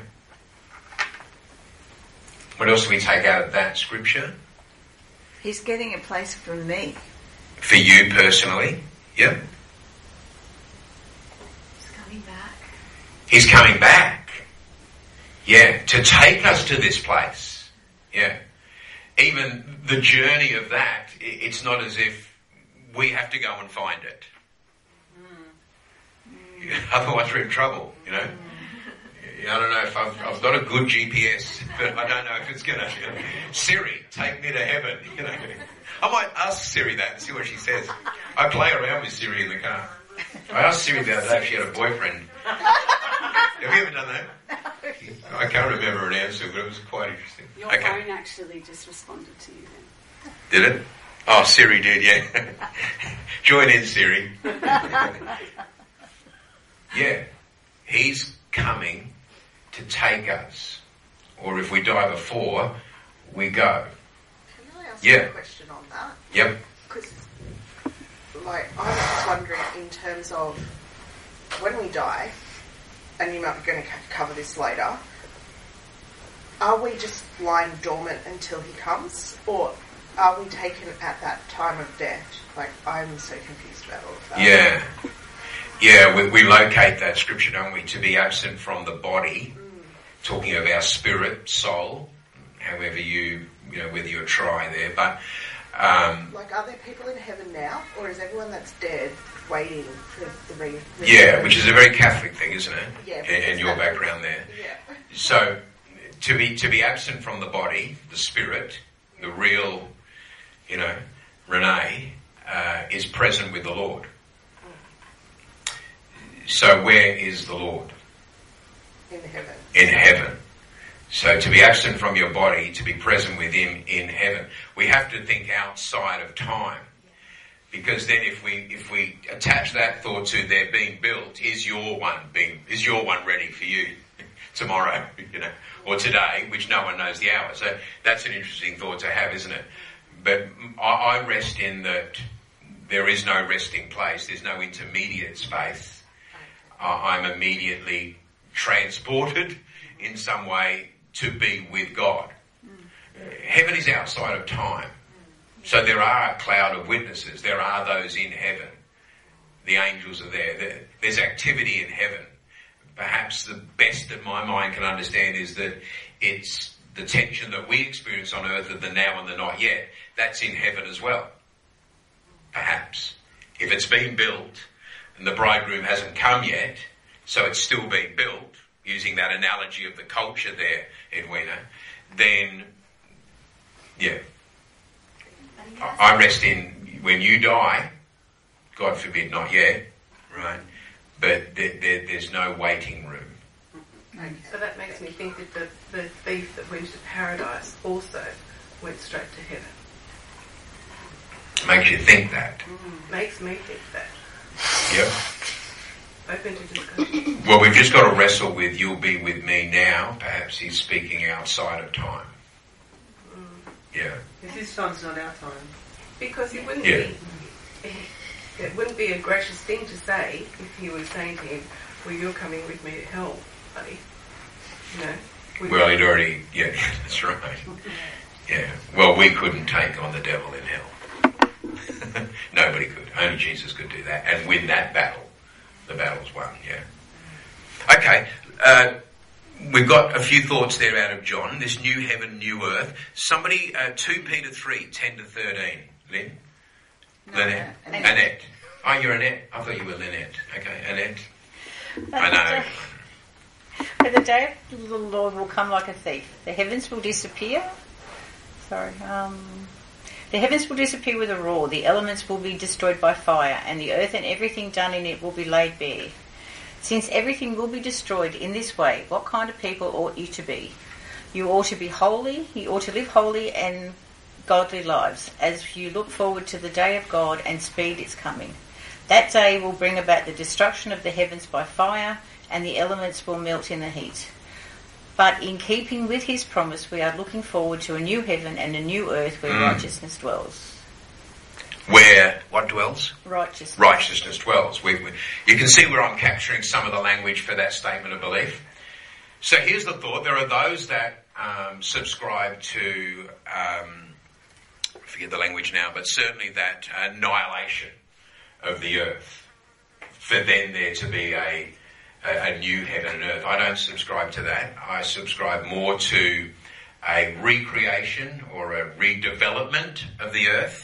What else do we take out of that scripture? He's getting a place for me. For you personally? Yeah? He's coming back. He's coming back. Yeah, to take us to this place. Yeah. Even the journey of that, i- it's not as if we have to go and find it. Otherwise we're in trouble, you know. I don't know if I've, I've got a good G P S, but I don't know if it's going to... You know, Siri, take me to heaven, you know. I might ask Siri that and see what she says. I play around with Siri in the car. I asked Siri the other day if she had a boyfriend. Have you ever done that? I can't remember an answer, but it was quite interesting. Your Okay. phone actually just responded to you then. Did it? Oh, Siri did, yeah. Join in, Siri. Yeah. He's coming to take us. Or if we die before, we go. Can I ask Yeah. you a question on that? Yep. Because, like, I was just wondering in terms of when we die, and you might be going to cover this later, are we just lying dormant until he comes? Or are we taken at that time of death? Like, I'm so confused about all of that. Yeah. Yeah, we, we locate that scripture, don't we? To be absent from the body, Mm. talking of our spirit, soul, however you, you know, whether you try there. But, um, Like, are there people in heaven now? Or is everyone that's dead waiting for the re- yeah, which is a very Catholic thing, isn't it? Yeah, And, and your because that- background there. Yeah. So, to be to be absent from the body, the spirit, the real, you know, Renee, uh, is present with the Lord. So where is the Lord? In heaven. In heaven. So to be absent from your body, to be present with Him in heaven, we have to think outside of time. Because then if we if we attach that thought to there being built, is your one being is your one ready for you tomorrow, you know, or today, which no one knows the hour. So that's an interesting thought to have, isn't it? But I, I rest in that there is no resting place. There's no intermediate space. Uh, I'm immediately transported in some way to be with God. Heaven is outside of time. So there are a cloud of witnesses. There are those in heaven. The angels are there. there. There's activity in heaven. Perhaps the best that my mind can understand is that it's the tension that we experience on earth of the now and the not yet. That's in heaven as well. Perhaps. If it's been built and the bridegroom hasn't come yet, so it's still being built, using that analogy of the culture there, Edwina, then, yeah. I rest in when you die, God forbid, not yet, right? But there, there, there's no waiting room. Okay. So that makes me think that the, the thief that went to paradise also went straight to heaven. Makes you think that. Mm. Makes me think that. Yep. Open to discussion. Well, we've just got to wrestle with you'll be with me now. Perhaps he's speaking outside of time. Mm. Yeah. This is time's not our time. Because it wouldn't Yeah. be it wouldn't be a gracious thing to say if he was saying to him, well, you're coming with me to hell, buddy. You know? Well, he'd already, yeah, that's right. Yeah, well, we couldn't take on the devil in hell. Nobody could. Only Jesus could do that and win that battle. The battle's won, yeah. Okay, uh, we've got a few thoughts there out of John. This new heaven, new earth. Somebody, uh, Second Peter three, ten to thirteen. Lynn? No, Lynette? no, Annette. Annette. Oh, you're Annette. I thought you were Lynette. Okay, Annette. But I the know. day- But the day of the Lord will come like a thief. The heavens will disappear. Sorry. Um, the heavens will disappear with a roar. The elements will be destroyed by fire, and the earth and everything done in it will be laid bare. Since everything will be destroyed in this way, what kind of people ought you to be? You ought to be holy. You ought to live holy and godly lives, as you look forward to the day of God and speed its coming. That day will bring about the destruction of the heavens by fire, and the elements will melt in the heat. But in keeping with his promise, we are looking forward to a new heaven and a new earth where Mm. righteousness dwells. Where, what dwells? Righteousness. Righteousness dwells. We, we, you can see where I'm capturing some of the language for that statement of belief. So here's the thought. There are those that um, subscribe to, um, I forget the language now, but certainly that annihilation of the earth. For then there to be a, a, a new heaven and earth. I don't subscribe to that. I subscribe more to a recreation or a redevelopment of the earth.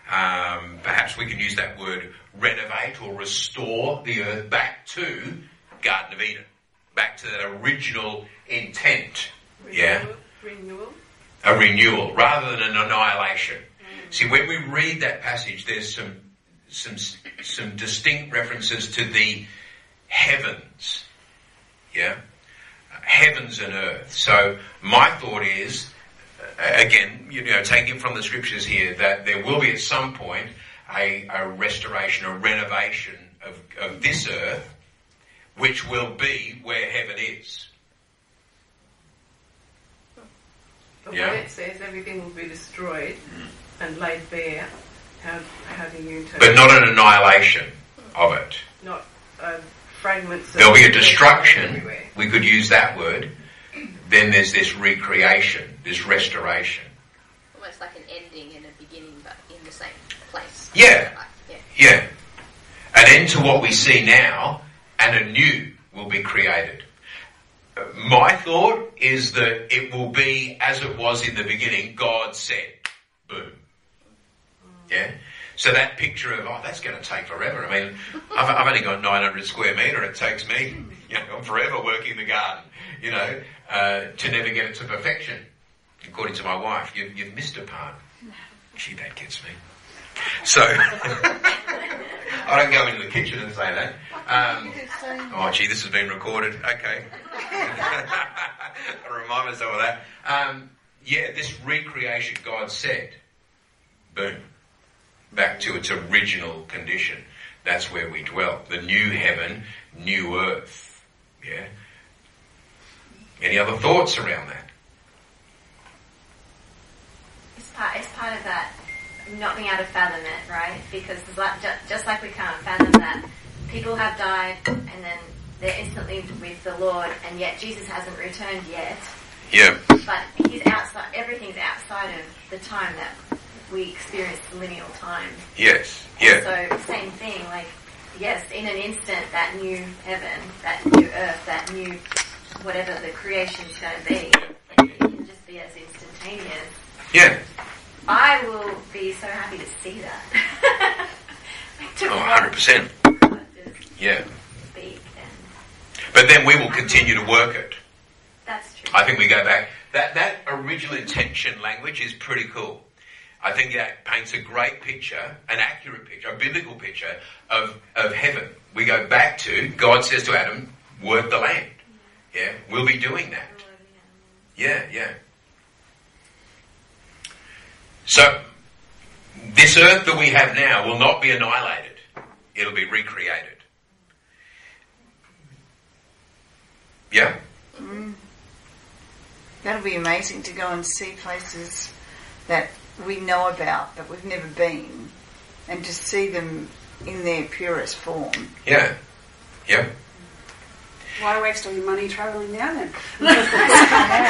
Um, perhaps we can use that word renovate or restore the earth back to Garden of Eden, back to that original intent. Renewal, Yeah, renewal. a renewal rather than an annihilation. Mm. See, when we read that passage, there's some some some distinct references to the heavens. Yeah, heavens and earth. So my thought is, again, you know, taking from the scriptures here, that there will be at some point a, a restoration, a renovation of, of this earth, which will be where heaven is. But Yeah. when it says everything will be destroyed and laid bare, how, how do you interpret But not an annihilation of it. Not uh, fragments of There'll be a destruction, everywhere. we could use that word. Then there's this recreation, this restoration. Almost like an ending and a beginning, but in the same place. Yeah. Like, yeah. Yeah. An end to what we see now, and a new will be created. My thought is that it will be as it was in the beginning. God said, boom. Yeah? So that picture of, oh, that's going to take forever. I mean, I've, I've only got nine hundred square metre. It takes me, you know, I'm forever working the garden, you know, uh, to never get it to perfection. According to my wife, you, you've missed a part. Gee, that gets me. So, I don't go into the kitchen and say that. Um, oh, gee, this has been recorded. Okay. Remind myself of that. Um, yeah, this recreation, God said, boom, back to its original condition. That's where we dwell. The new heaven, new earth. Yeah. Any other thoughts around that? It's part, it's part of that not being able to fathom it, right? Because it's like, ju- just like we can't fathom that people have died and then they're instantly with the Lord, and yet Jesus hasn't returned yet. Yeah. But he's outside. Everything's outside of the time that we experience lineal time. Yes. Yeah. So same thing. Like, yes, in an instant, that new heaven, that new earth, that new whatever the creation's going to be, it can just be as instantaneous. Yeah. I will be so happy to see that. Like, to Oh, one hundred percent. watch it Yeah. speak, and But then we will continue to work it. that's true. I think we go back. That that original intention language is pretty cool. I think that paints a great picture, an accurate picture, a biblical picture of, of heaven. We go back to, God says to Adam, work the land. Yeah, we'll be doing that. Yeah, yeah. So, this earth that we have now will not be annihilated. It'll be recreated. Yeah? Mm. That'll be amazing to go and see places that we know about but we've never been, and to see them in their purest form. Yeah. Yeah. Why waste all your money travelling now then?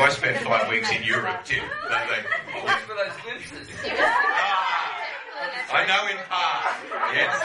I spent five weeks in Europe, Tim. Don't they? Watch for those glimpses. I know in part. Yes.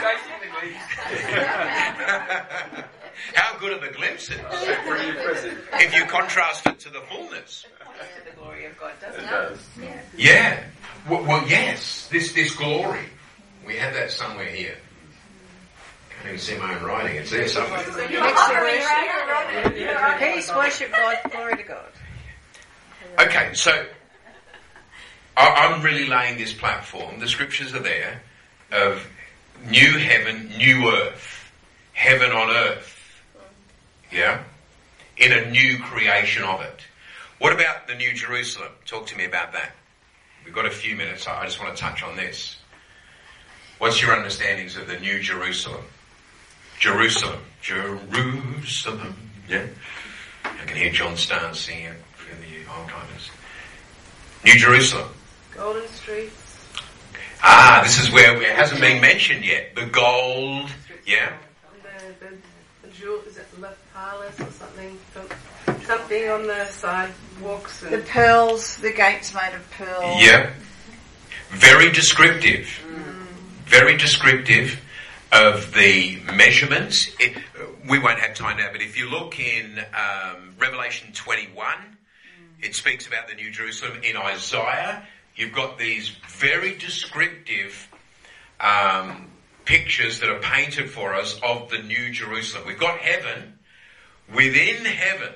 How good are the glimpses? If you contrast it to the fullness. The glory of God doesn't It it? does. Yeah. Yeah. Well, well, yes. This this glory. We have that somewhere here. Can't even see my own writing. It's there somewhere. Next to worship. Peace, worship God, glory to God. Okay, so I- I'm really laying this platform. The scriptures are there of new heaven, new earth, heaven on earth. Yeah, in a new creation of it. What about the New Jerusalem? Talk to me about that. We've got a few minutes. I just want to touch on this. What's your understandings of the New Jerusalem? Jerusalem. Jerusalem. Yeah? I can hear John Starnes singing it for the old timers. New Jerusalem. Golden streets. Ah, this is where it hasn't been mentioned yet. The gold. Yeah? The, the, the jewel, is it the palace or something? Something on the sidewalks. And The pearls, the gates made of pearl. Yeah. Very descriptive. Very descriptive of the measurements. It, we won't have time now, but if you look in um, Revelation twenty-one, it speaks about the New Jerusalem. In Isaiah, you've got these very descriptive um, pictures that are painted for us of the New Jerusalem. We've got heaven. Within heaven,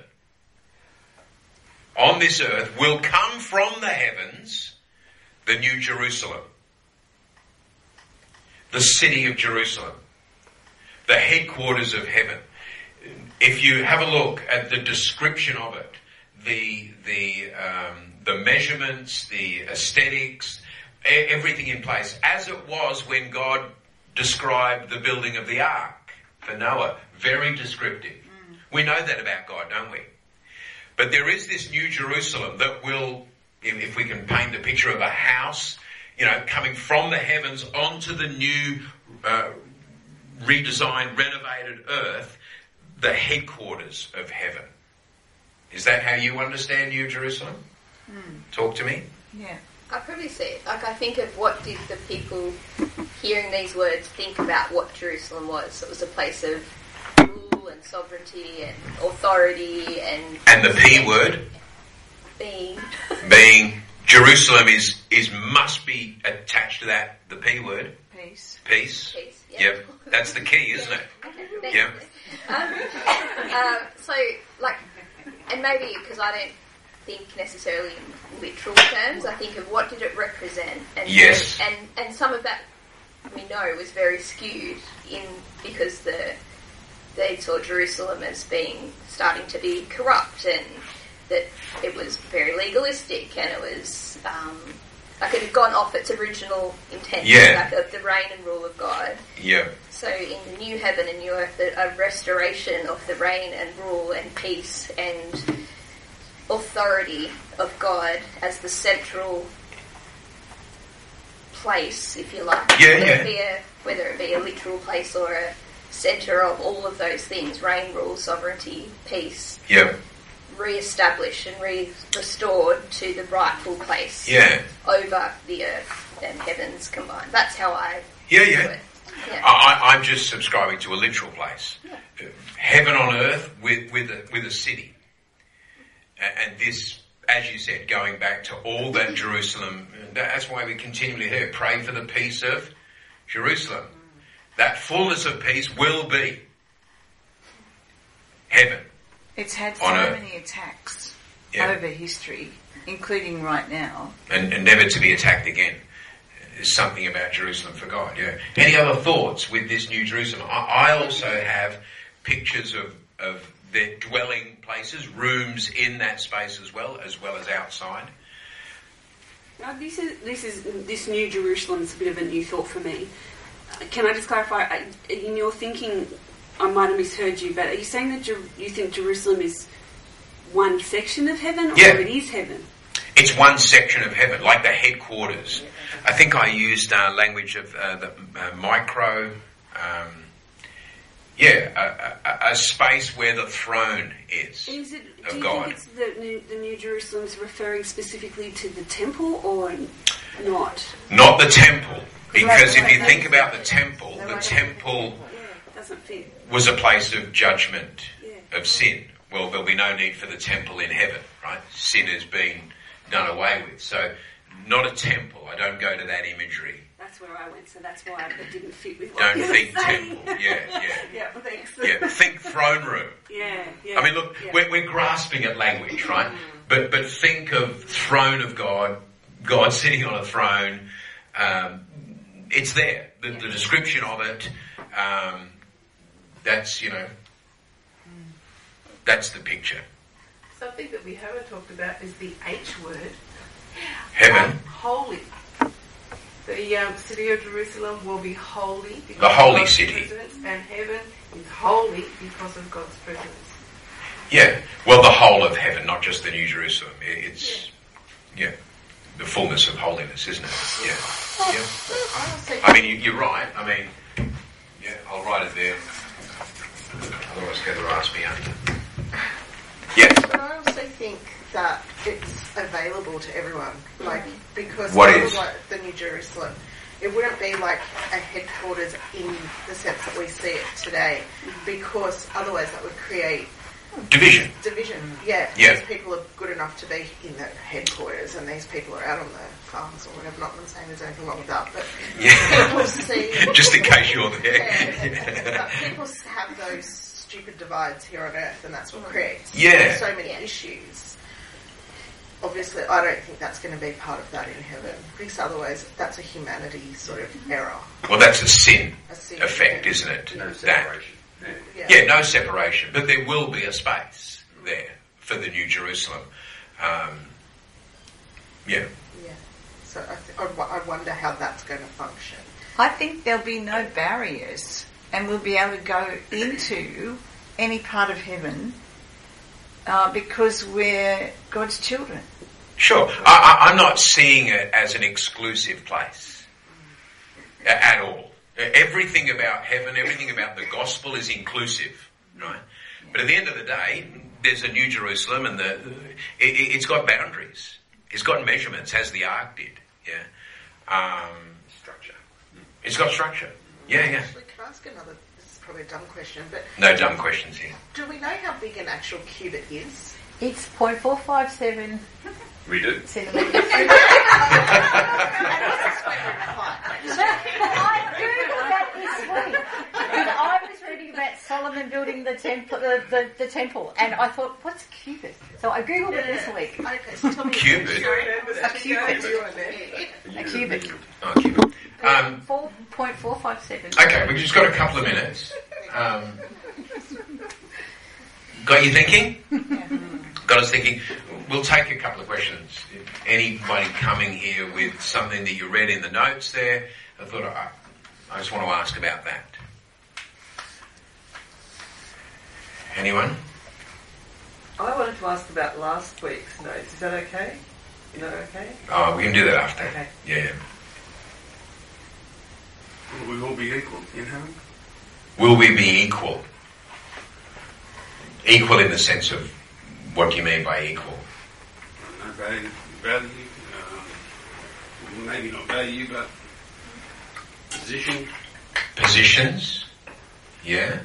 on this earth, will come from the heavens the New Jerusalem. The city of Jerusalem. The headquarters of heaven. If you have a look at the description of it, the the um, the measurements, the aesthetics, e- everything in place, as it was when God described the building of the ark for Noah. Very descriptive. Mm. We know that about God, don't we? But there is this New Jerusalem that will, if, if we can paint the picture of a house, you know, coming from the heavens onto the new, uh, redesigned, renovated earth, the headquarters of heaven. Is that how you understand New Jerusalem? Mm. Talk to me. Yeah. I probably see it. Like, I think of what did the people hearing these words think about what Jerusalem was. It was a place of rule and sovereignty and authority and... And the P word? Being. Being. Jerusalem is, is must be attached to that, the P word. Peace. Peace. Peace, yeah. Yep. That's the key, isn't it? Yep. Um, uh, so, like, and maybe because I don't think necessarily in literal terms, I think of what did it represent. And yes. And, and some of that we know was very skewed in because the they saw Jerusalem as being starting to be corrupt and that it was very legalistic and it was um, like it had gone off its original intent, yeah. like of the reign and rule of God. Yeah. So in the new heaven and new earth, a restoration of the reign and rule and peace and authority of God as the central place, if you like. Yeah, whether yeah. It be a, whether it be a literal place or a centre of all of those things, reign, rule, sovereignty, peace. Yeah. Re-established and re-restored to the rightful place. Yeah. Over the earth and heavens combined. That's how I yeah, do yeah. it. Yeah. I, I'm just subscribing to a literal place. Yeah. Heaven on earth with, with, a, with a city. And this, as you said, going back to all that Jerusalem, that's why we continually hear, pray for the peace of Jerusalem. That fullness of peace will be heaven. It's had so on many attacks yeah. over history, including right now. And, and never to be attacked again. There's something about Jerusalem for God, yeah. Any other thoughts with this New Jerusalem? I, I also have pictures of, of their dwelling places, rooms in that space as well, as well as outside. Now, this is this is this New Jerusalem is a bit of a new thought for me. Uh, can I just clarify? Uh, in your thinking, I might have misheard you, but are you saying that Jer- you think Jerusalem is one section of heaven, or yeah. it is heaven? It's one section of heaven, like the headquarters. I think I used uh, language of uh, the uh, micro. Um, yeah, a, a, a, a space where the throne is, Is it, of do you God. think it's the New, the New Jerusalem's referring specifically to the temple or not? Not the temple, because if you think about the temple, the temple Yeah, doesn't fit. was a place of judgment, Yeah. of sin. Well, there'll be no need for the temple in heaven, right? Sin has been done away with. So, not a temple. I don't go to that imagery. That's where I went, so that's why it didn't fit with what Don't you were think saying. temple. Yeah, yeah. Yeah, thanks. Yeah, think throne room. Yeah, yeah. I mean, look, yeah. we're, we're grasping at language, right? But but think of throne of God, God sitting on a throne. Um, it's there. The, the description of it, um, that's, you know, that's the picture. Something that we haven't talked about is the H word. Heaven. Um, holy. The um, city of Jerusalem will be holy because The holy of God's city. presence, and heaven is holy because of God's presence. Yeah. Well, the whole of heaven, not just the New Jerusalem. It- It's, yeah, the fullness of holiness, isn't it? Yeah. Yeah. I mean, you, you're right. I mean, yeah, I'll write it there. Otherwise, Heather asked me under. Yeah. But I also think that it's available to everyone, like, because What sort of is? like the New Jerusalem, it wouldn't be like a headquarters in the sense that we see it today, because otherwise that would create Division. division. Yeah, Yeah. these people are good enough to be in the headquarters, and these people are out on the farms or whatever. Not saying there's anything wrong with that, but Yeah. people see. Just in case you're there. Yeah, but people have those stupid divides here on earth, and that's what creates Yeah. so many issues. Obviously, I don't think that's going to be part of that in heaven, because otherwise that's a humanity sort of error. Well, that's a sin A sin, effect, yeah. isn't it? No That. separation. Yeah. Yeah. Yeah, no separation, but there will be a space there for the New Jerusalem. Um, yeah. Yeah. So I, th- I wo- I wonder how that's going to function. I think there'll be no barriers and we'll be able to go into any part of heaven uh, because we're God's children. Sure. I, I, I'm not seeing it as an exclusive place a- at all. Everything about heaven, everything about the gospel is inclusive, right? But at the end of the day, there's a New Jerusalem, and the it, it's got boundaries. It's got measurements, as the ark did. Yeah. Um, Structure. it's got structure. Yeah, yeah. Actually, can I ask another? This is probably a dumb question, but No dumb questions here. do we know how big an actual cubit is? It's zero point four five seven We do. centimetres. And what's the square root of height? I googled that this week. And I was reading about Solomon building the temple, the, the, the temple, and I thought, what's a cubit? So I googled it this week. Okay, so tell me. Cubit? A cubit. A cubit. Oh, Cupid. Um, Four point four five seven. okay, we've just got a couple of minutes. Um, got you thinking? Got us thinking. We'll take a couple of questions. Anybody coming here with something that you read in the notes there, I thought I, I just want to ask about that. Anyone? I wanted to ask about last week's notes. Is that okay? Is that okay? Oh, we can do that after. Okay. Yeah, yeah. Will we all be equal in heaven? Will we be equal? Equal in the sense of, what do you mean by equal? No value, value um, maybe not value, but position. Positions? Yeah.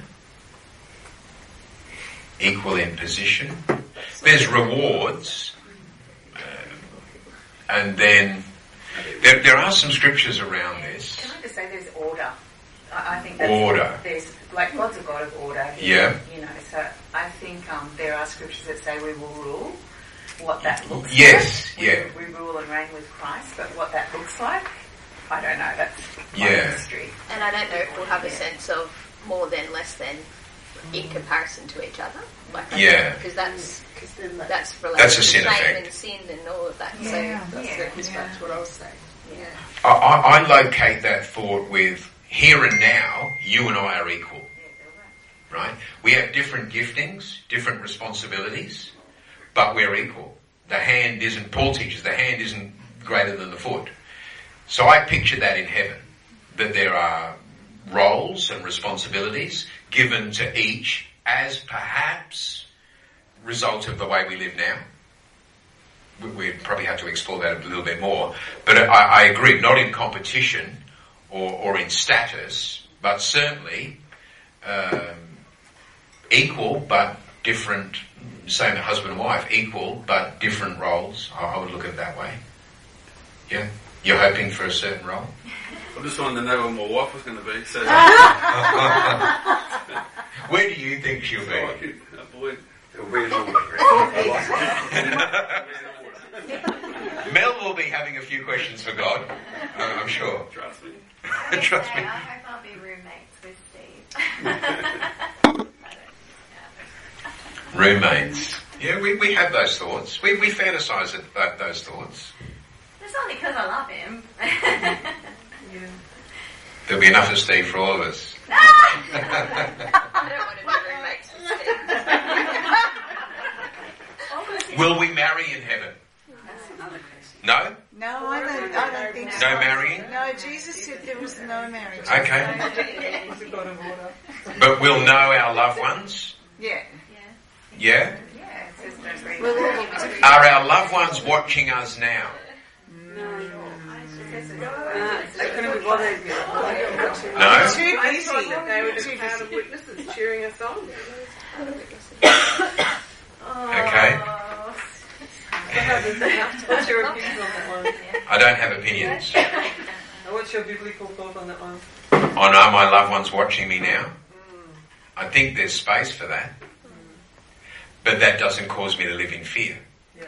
Equal in position. There's rewards. Uh, and then there, there are some scriptures around this. Can I just say there's order? I, I think that's Order. There's like God's a God of order. Yeah. You know, so I think um, there are scriptures that say we will rule. What that looks Yes, like. yeah. We, we rule and reign with Christ, but what that looks like, I don't know. That's my Yeah. history. And I don't know if we'll have a sense of more than, less than, in comparison to each other. Like I Yeah. Because that's Because then that, that's related That's a to sin shame effect. and sin and all of that. Yeah. So that's Yeah. circles back to what I was saying. Yeah. I, I, I locate that thought with, here and now, you and I are equal. Right? We have different giftings, different responsibilities, but we're equal. The hand isn't, Paul teaches, the hand isn't greater than the foot. So I picture that in heaven, that there are roles and responsibilities given to each as perhaps result of the way we live now. We, we probably have to explore that a little bit more. But I, I agree, not in competition or, or in status, but certainly um, equal but different, same husband and wife, equal but different roles. I, I would look at it that way. Yeah? You're hoping for a certain role? I just wanted to know what my wife was going to be. So where do you think she'll be? I could avoid. Mel will be having a few questions for God, uh, I'm sure. Trust me. Trust me. I hope I'll be roommates with Steve. Roommates. Yeah, we, we have those thoughts. We we fantasize at th- those thoughts. It's only because I love him. Yeah. There'll be enough of Steve for all of us. I don't want to be roommates with Steve. Will we marry in heaven? That's another question. No? No, I don't, I don't think so. No marrying? No, Jesus said there was no marriage. Okay. It's a God of order. But we'll know our loved ones? Yeah. Yeah? Yeah, it says don't read. We'll all be Are our loved ones watching us now? Uh, they couldn't be bothered. No? too I busy. thought that they were just Too crowd busy. of witnesses cheering us on. Okay. What's your opinion on that one? I don't have opinions. What's your biblical thought on that one? On are my loved ones watching me now? I think there's space for that. But that doesn't cause me to live in fear. Yeah.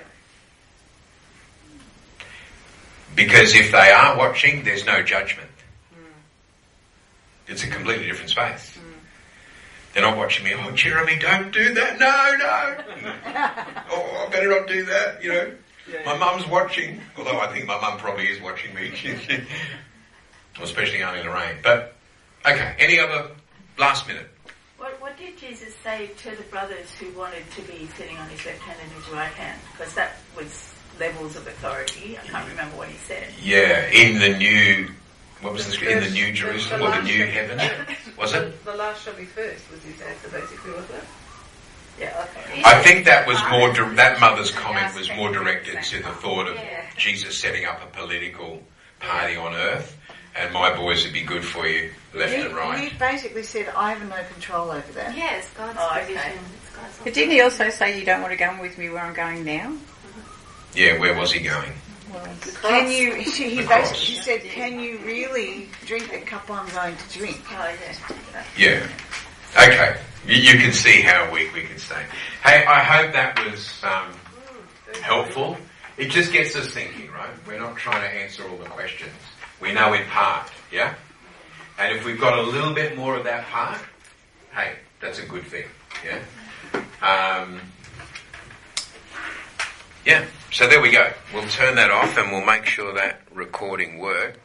Because if they are watching, there's no judgment. It's a completely different space. They're not watching me, oh, Jeremy, don't do that. No, no. Oh, I better not do that, you know. Yeah, My yeah. mum's watching. Although I think my mum probably is watching me. Especially Auntie Lorraine. But, okay, any other last minute? What, what did Jesus say to the brothers who wanted to be sitting on his left hand and his right hand? Because that was levels of authority. I can't remember what he said. Yeah, in the new, what was The this, in the first- new the- Jerusalem the or the last new shall be heaven? first. Was it? The last shall be first was his answer, basically, wasn't it? Yeah, okay. I think that was more, di- that mother's comment was more directed to the thought of Jesus setting up a political party on earth, and my boys would be good for you, left He, and right. he basically said, I have no control over that. Yeah, it's God's Oh, okay. provision. It's God's But didn't he also say you don't want to go with me where I'm going now? Yeah, where was he going? Can you, he The basically cross. said, can you really drink the cup I'm going to drink? Oh, yeah. Yeah. Okay. You, you can see how weak we can stay. Hey, I hope that was um, helpful. It just gets us thinking, right? We're not trying to answer all the questions. We know in part, yeah? And if we've got a little bit more of that part, hey, that's a good thing, yeah? Um, yeah, so there we go. We'll turn that off and we'll make sure that recording works.